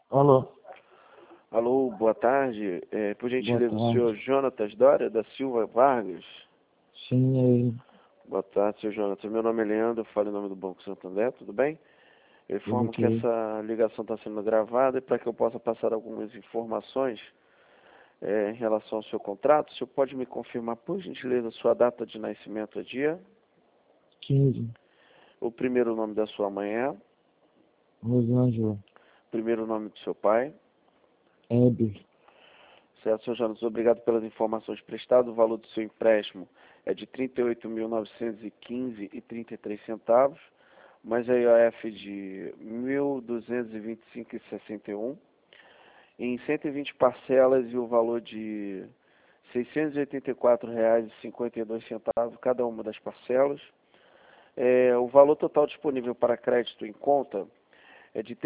Alô, Alô, boa tarde. Por boa gentileza, o senhor tarde. Jonatas Dória da Silva Vargas. Sim, aí, Boa tarde, senhor Jonatas. Meu nome é Leandro, eu falo em nome do Banco Santander, tudo bem? Eu tudo informo que ok. essa ligação está sendo gravada e para que eu possa passar algumas informações em relação ao seu contrato, o senhor pode me confirmar, por gentileza, sua data de nascimento e dia, 15, o primeiro nome da sua mãe é, o Rosângela, primeiro nome do seu pai. Heber, Certo, senhor Jonas, obrigado pelas informações prestadas. O valor do seu empréstimo é de R$ 38.915,33, mais a IOF de 1.225,61, em 120 parcelas e o valor de R$ 684,52 cada uma das parcelas. O valor total disponível para crédito em conta é de R$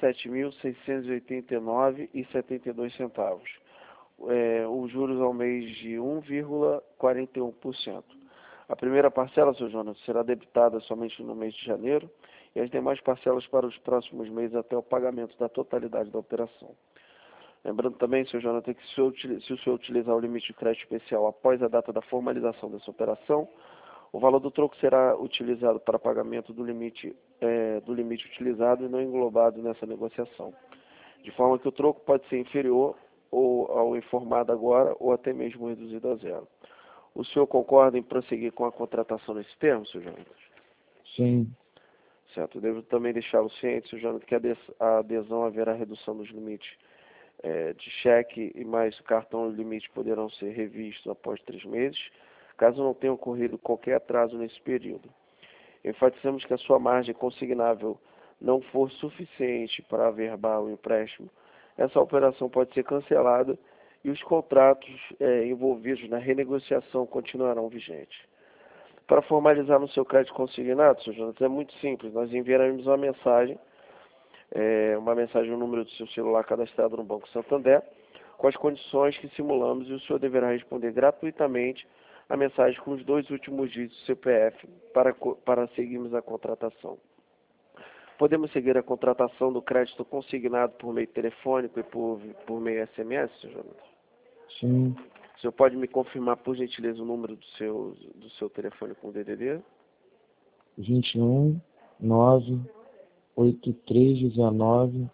37.689,72. Os juros ao mês de 1,41%. A primeira parcela, seu Jonas, será debitada somente no mês de janeiro e as demais parcelas para os próximos meses até o pagamento da totalidade da operação. Lembrando também, seu Jonathan, que se o senhor utilizar o limite de crédito especial após a data da formalização dessa operação, o valor do troco será utilizado para pagamento do limite utilizado e não englobado nessa negociação, de forma que o troco pode ser inferior ou ao informado agora ou até mesmo reduzido a zero. O senhor concorda em prosseguir com a contratação nesse termo, senhor Jonathan? sim, Certo. Devo também deixá-lo ciente, senhor Jonathan, que a adesão haverá redução dos limites de cheque e mais cartão limite poderão ser revistos após 3 meses, caso não tenha ocorrido qualquer atraso nesse período. Enfatizamos que a sua margem consignável não for suficiente para averbar o empréstimo, essa operação pode ser cancelada e os contratos envolvidos na renegociação continuarão vigentes. Para formalizar no seu crédito consignado, Sr. Jonas, é muito simples. Nós enviaremos uma mensagem no número do seu celular cadastrado no Banco Santander, com as condições que simulamos, e o senhor deverá responder gratuitamente a mensagem com os 2 últimos dígitos do CPF para seguirmos a contratação. Podemos seguir a contratação do crédito consignado por meio telefônico e por meio SMS, Sr. Jonas? sim, O senhor pode me confirmar, por gentileza, o número do seu telefone com DDD? 21, 9, 8319,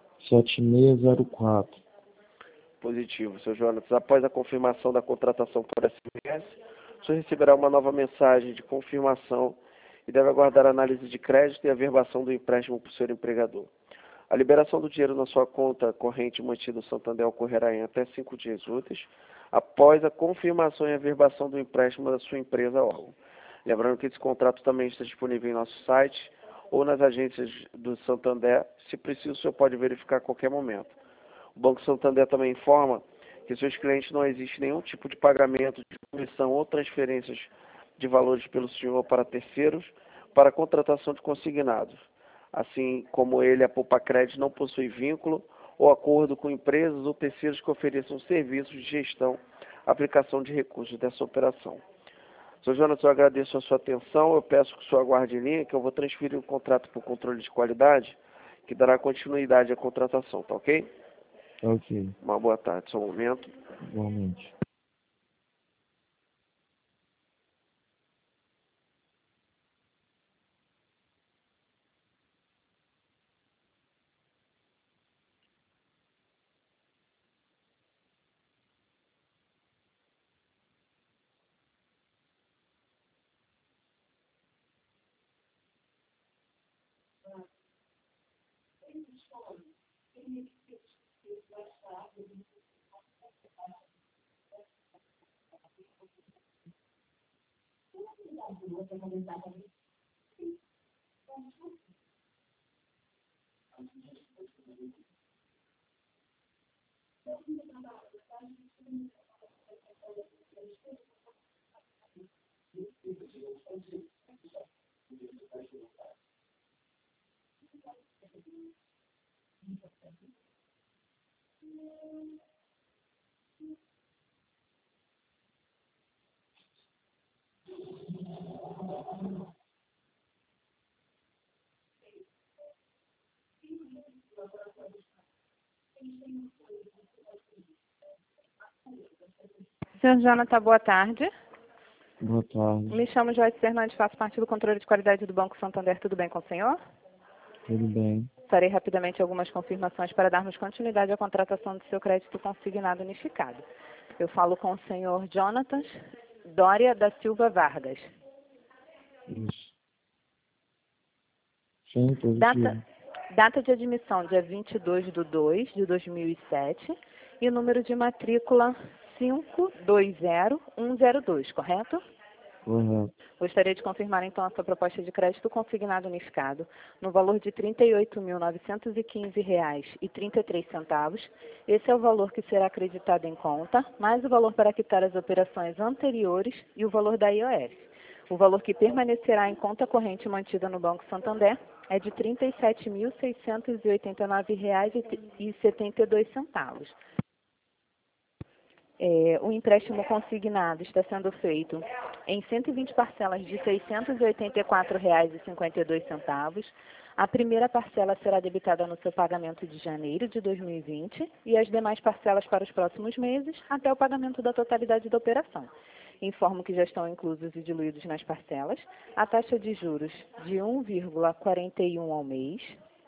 7604. Positivo, Sr. Jonas. Após a confirmação da contratação por SMS, o senhor receberá uma nova mensagem de confirmação e deve aguardar a análise de crédito e a averbação do empréstimo por seu empregador. A liberação do dinheiro na sua conta corrente mantida no Santander ocorrerá em até 5 dias úteis, após a confirmação e averbação do empréstimo da sua empresa órgão. Lembrando que esse contrato também está disponível em nosso site ou nas agências do Santander. Se preciso, o senhor pode verificar a qualquer momento. O Banco Santander também informa que seus clientes não existe nenhum tipo de pagamento de comissão ou transferências de valores pelo senhor para terceiros para a contratação de consignados. Assim como ele, a Poupa Crédito não possui vínculo ou acordo com empresas ou terceiros que ofereçam serviços de gestão, aplicação de recursos dessa operação. Sr. Jonas, eu agradeço a sua atenção. Eu peço que o senhor aguarde em linha, que eu vou transferir o contrato para o controle de qualidade, que dará continuidade à contratação, tá ok? Tá ok, Uma boa tarde, só um momento. igualmente. Senhor Jonathan, boa tarde. Boa tarde. Me chamo Joyce Fernandes, faço parte do controle de qualidade do Banco Santander. Tudo bem com o senhor? Tudo bem? Farei rapidamente algumas confirmações para darmos continuidade à contratação do seu crédito consignado unificado. Eu falo com o senhor Jonathan Dória da Silva Vargas. Isso. Sim, positivo. Data de admissão, dia 22/2/2007 e número de matrícula 520102, correto? Correto. Gostaria de confirmar, então, a sua proposta de crédito consignado unificado no valor de R$ 38.915,33. Esse é o valor que será acreditado em conta, mais o valor para quitar as operações anteriores e o valor da IOF. O valor que permanecerá em conta corrente mantida no Banco Santander é de R$ 37.689,72. O empréstimo consignado está sendo feito em 120 parcelas de R$ 684,52. A primeira parcela será debitada no seu pagamento de janeiro de 2020 e as demais parcelas para os próximos meses até o pagamento da totalidade da operação. Informo que já estão inclusos e diluídos nas parcelas a taxa de juros de 1,41 ao mês,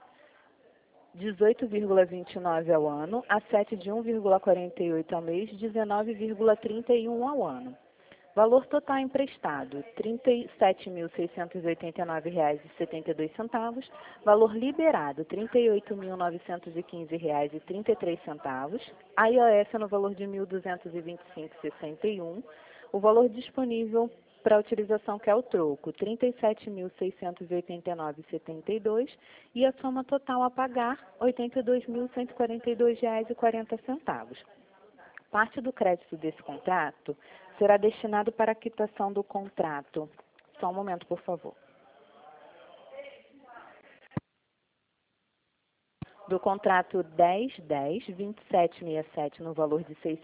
18,29 ao ano, a 7 de 1,48 ao mês, 19,31 ao ano. Valor total emprestado, R$ 37.689,72. Valor liberado, R$ 38.915,33. A IOF no valor de R$ 1.225,61. O valor disponível para utilização, que é o troco, R$ 37.689,72 e a soma total a pagar, R$ 82.142,40. Parte do crédito desse contrato será destinado para a quitação do contrato. Só um momento, por favor. Do contrato 1010-2767 no valor de R$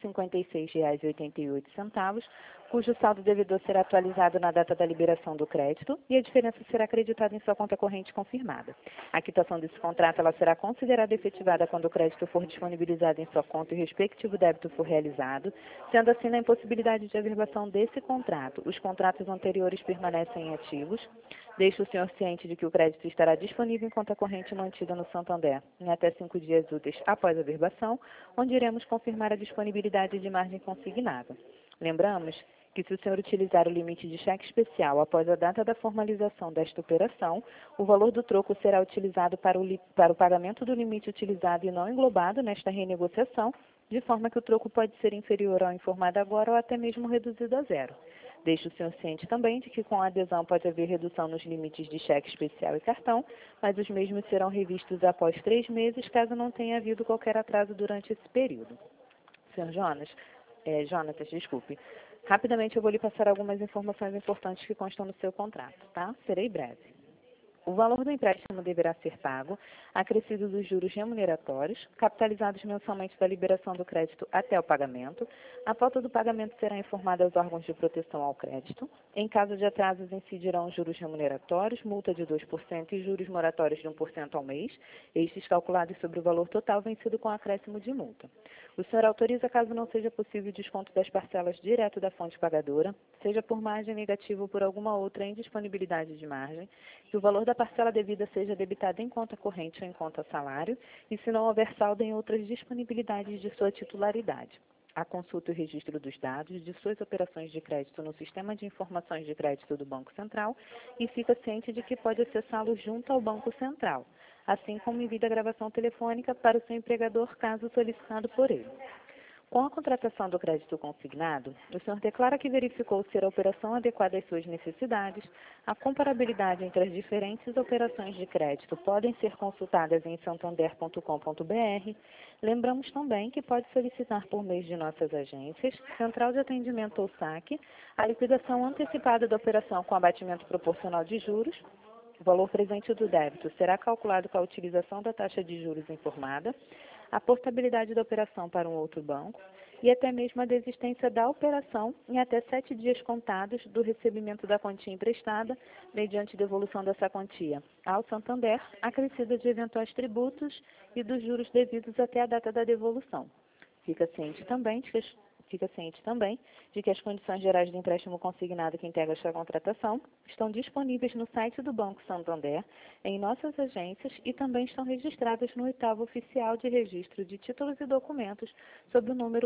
656,88, cujo saldo devedor será atualizado na data da liberação do crédito e a diferença será acreditada em sua conta corrente confirmada. A quitação desse contrato ela será considerada efetivada quando o crédito for disponibilizado em sua conta e o respectivo débito for realizado, sendo assim na impossibilidade de averbação desse contrato. Os contratos anteriores permanecem ativos. Deixo o senhor ciente de que o crédito estará disponível em conta corrente mantida no Santander em até 5 dias úteis após a verbação, onde iremos confirmar a disponibilidade de margem consignada. Lembramos que se o senhor utilizar o limite de cheque especial após a data da formalização desta operação, o valor do troco será utilizado para o pagamento do limite utilizado e não englobado nesta renegociação, de forma que o troco pode ser inferior ao informado agora ou até mesmo reduzido a zero. Deixo o senhor ciente também de que com a adesão pode haver redução nos limites de cheque especial e cartão, mas os mesmos serão revistos após 3 meses, caso não tenha havido qualquer atraso durante esse período. Senhor Jonatas, desculpe. Rapidamente eu vou lhe passar algumas informações importantes que constam no seu contrato, tá? Serei breve. O valor do empréstimo deverá ser pago, acrescido dos juros remuneratórios, capitalizados mensalmente da liberação do crédito até o pagamento. A falta do pagamento será informada aos órgãos de proteção ao crédito. Em caso de atrasos, incidirão juros remuneratórios, multa de 2% e juros moratórios de 1% ao mês, estes calculados sobre o valor total vencido com acréscimo de multa. O senhor autoriza, caso não seja possível, o desconto das parcelas direto da fonte pagadora, seja por margem negativa ou por alguma outra indisponibilidade de margem, que o valor da parcela devida seja debitado em conta corrente ou em conta salário, e se não houver saldo em outras disponibilidades de sua titularidade. A consulta e o registro dos dados de suas operações de crédito no Sistema de Informações de Crédito do Banco Central e fica ciente de que pode acessá-lo junto ao Banco Central, assim como envia a gravação telefônica para o seu empregador, caso solicitado por ele. Com a contratação do crédito consignado, o senhor declara que verificou ser a operação adequada às suas necessidades. A comparabilidade entre as diferentes operações de crédito podem ser consultadas em santander.com.br. Lembramos também que pode solicitar por meio de nossas agências, Central de Atendimento ou SAC, a liquidação antecipada da operação com abatimento proporcional de juros. O valor presente do débito será calculado com a utilização da taxa de juros informada, a portabilidade da operação para um outro banco e até mesmo a desistência da operação em até 7 dias contados do recebimento da quantia emprestada, mediante devolução dessa quantia ao Santander, acrescida de eventuais tributos e dos juros devidos até a data da devolução. Fica ciente também de que Fica ciente também de que as condições gerais do empréstimo consignado que integra esta contratação estão disponíveis no site do Banco Santander, em nossas agências e também estão registradas no 8º Oficial de Registro de Títulos e Documentos, sob o número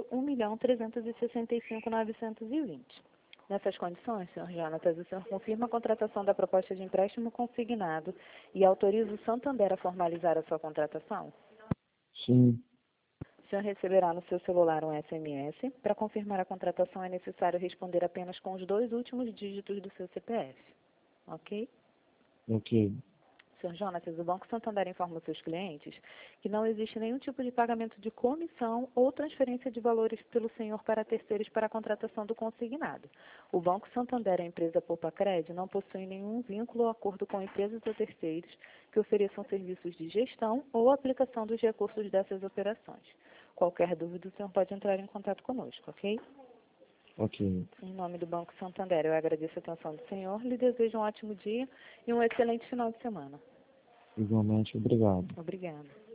1.365.920. Nessas condições, Sr. Jonatas, o senhor confirma a contratação da proposta de empréstimo consignado e autoriza o Santander a formalizar a sua contratação? Sim. O senhor receberá no seu celular um SMS. Para confirmar a contratação é necessário responder apenas com os 2 últimos dígitos do seu CPF. Ok? Ok. Sr. Jonatas, o Banco Santander informa os seus clientes que não existe nenhum tipo de pagamento de comissão ou transferência de valores pelo senhor para terceiros para a contratação do consignado. O Banco Santander e a empresa Poupacred não possuem nenhum vínculo ou acordo com empresas ou terceiros que ofereçam serviços de gestão ou aplicação dos recursos dessas operações. Qualquer dúvida, o senhor pode entrar em contato conosco, ok? Ok. Em nome do Banco Santander, eu agradeço a atenção do senhor, lhe desejo um ótimo dia e um excelente final de semana. Igualmente, obrigado. Obrigada.